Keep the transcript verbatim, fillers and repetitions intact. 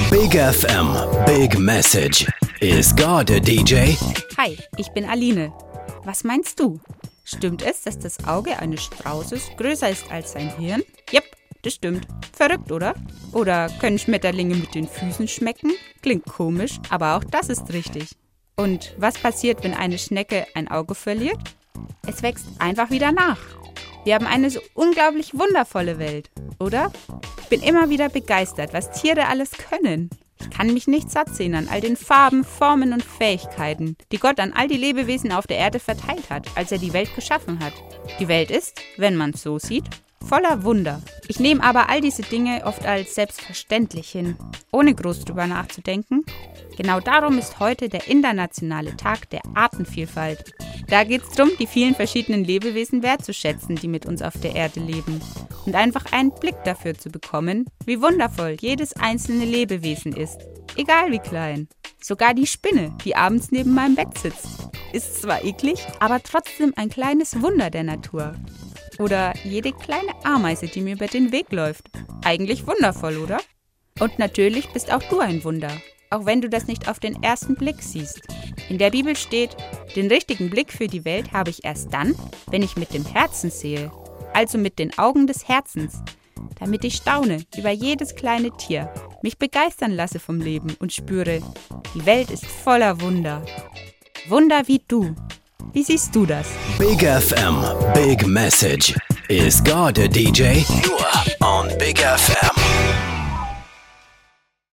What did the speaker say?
Big F M, Big Message. Is God a D J? Hi, ich bin Aline. Was meinst du? Stimmt es, dass das Auge eines Straußes größer ist als sein Hirn? Jep, das stimmt. Verrückt, oder? Oder können Schmetterlinge mit den Füßen schmecken? Klingt komisch, aber auch das ist richtig. Und was passiert, wenn eine Schnecke ein Auge verliert? Es wächst einfach wieder nach. Wir haben eine so unglaublich wundervolle Welt, oder? Ich bin immer wieder begeistert, was Tiere alles können. Ich kann mich nicht satt sehen an all den Farben, Formen und Fähigkeiten, die Gott an all die Lebewesen auf der Erde verteilt hat, als er die Welt geschaffen hat. Die Welt ist, wenn man es so sieht, voller Wunder. Ich nehme aber all diese Dinge oft als selbstverständlich hin, ohne groß drüber nachzudenken. Genau darum ist heute der internationale Tag der Artenvielfalt. Da geht es darum, die vielen verschiedenen Lebewesen wertzuschätzen, die mit uns auf der Erde leben. Und einfach einen Blick dafür zu bekommen, wie wundervoll jedes einzelne Lebewesen ist. Egal wie klein. Sogar die Spinne, die abends neben meinem Bett sitzt. Ist zwar eklig, aber trotzdem ein kleines Wunder der Natur. Oder jede kleine Ameise, die mir über den Weg läuft. Eigentlich wundervoll, oder? Und natürlich bist auch du ein Wunder. Auch wenn du das nicht auf den ersten Blick siehst. In der Bibel steht, den richtigen Blick für die Welt habe ich erst dann, wenn ich mit dem Herzen sehe. Also mit den Augen des Herzens. Damit ich staune über jedes kleine Tier, mich begeistern lasse vom Leben und spüre, die Welt ist voller Wunder. Wunder wie du. Wie siehst du das? Big F M, Big Message. Is God a D J? Nur on Big F M.